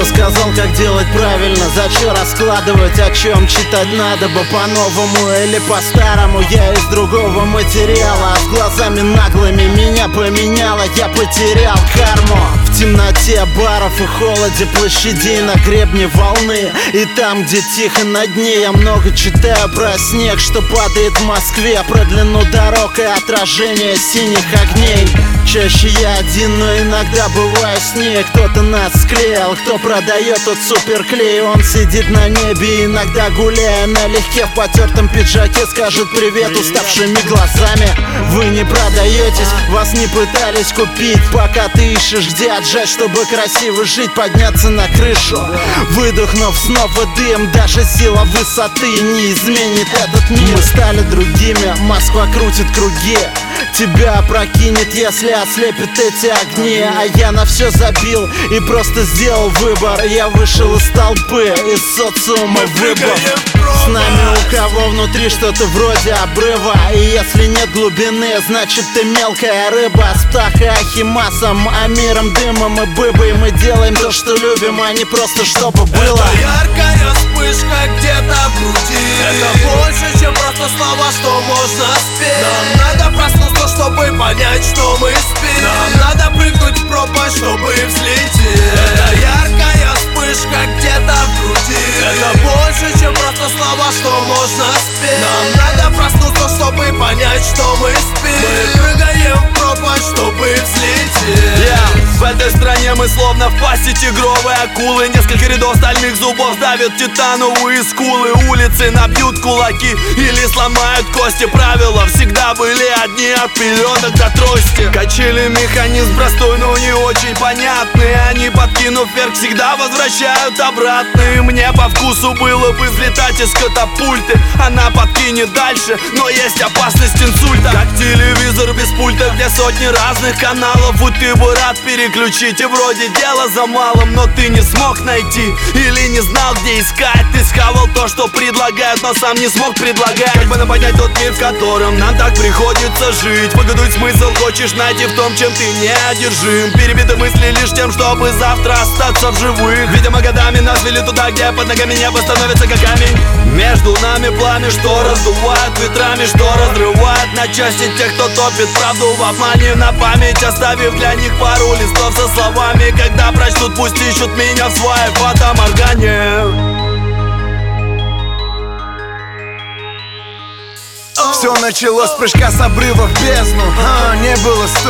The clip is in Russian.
рассказал, как делать правильно. Зачем раскладывать, о чем читать надо бы по-новому или по-старому. Я из другого материала, а с глазами наглыми меня поменяло. Я потерял карму в темноте баров и холоде площадей на гребне волны. И там, где тихо на дне, я много читаю про снег, что падает в Москве, про длину дорог и отражение синих огней. Чаще я один, но иногда бываю с ней. Кто-то нас склеил, кто продает тот суперклей. Он сидит на небе, иногда гуляя налегке в потертом пиджаке, скажет привет уставшими глазами. Вы не продаетесь, вас не пытались купить. Пока ты ищешь, где отжать, чтобы красиво жить, подняться на крышу, выдохнув снова дым. Даже сила высоты не изменит этот мир. Мы стали другими, Москва крутит круги, тебя опрокинет, если ослепит эти огни. А я на все забил и просто сделал выбор. Я вышел из толпы, из социума выбор. С нами у кого внутри что-то вроде обрыва. И если нет глубины, значит ты мелкая рыба. С Птахой, Ахимасом, Амиром, Дымом и Быбой мы делаем то, что любим, а не просто чтобы было. Это яркая вспышка где-то в груди. Это больше, чем просто слова, что можно спеть. Нам надо проснуться, чтобы понять, что мы спим. Нам надо прыгнуть в пропасть, чтобы взлететь. Это яркая вспышка где-то в груди. Это больше, чем просто слова, что можно спеть. Нам надо проснуться, чтобы понять, что мы спим. Мы прыгаем в пропасть, чтобы взлететь. В этой стране мы словно в пасти тигровой акулы. Несколько рядов стальных зубов давят титановые скулы. Улицы набьют кулаки или сломают кости. Правила всегда были одни, от пеленок до трости. Качели механизм простой, но не очень понятный. Они, подкинув вверх, всегда возвращают обратно. И мне по вкусу было бы взлетать из катапульты. Она подкинет дальше, но есть опасность инсульта. Как телевизор без пульта, где сотни разных каналов. Вот ты бы рад переключить, и вроде дело за малым, но ты не смог найти или не знал, где искать. Ты схавал то, что предлагают, но сам не смог предлагать. Как бы нам понять тот мир, в котором нам так приходится жить? Выгодуй смысл хочешь найти в том, чем ты неодержим. Перебиты мысли лишь тем, чтобы завтра остаться в живых. Видимо, годами нас вели туда, где под ногами небо становится как камень. Между нами пламя, что раздувает ветрами, что разрывает на части тех, кто топит правду в обмане на память, оставив для них пару листов со словами: когда прочтут, пусть ищут меня в своей фотоморгане. Все началось с прыжка с обрыва в бездну. Не было